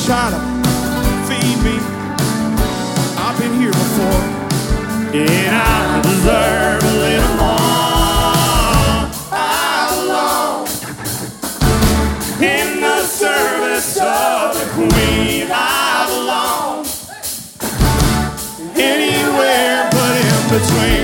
try to feed me. I've been here before, and I deserve a little more. I belong in the service of the Queen. I belong anywhere but in between.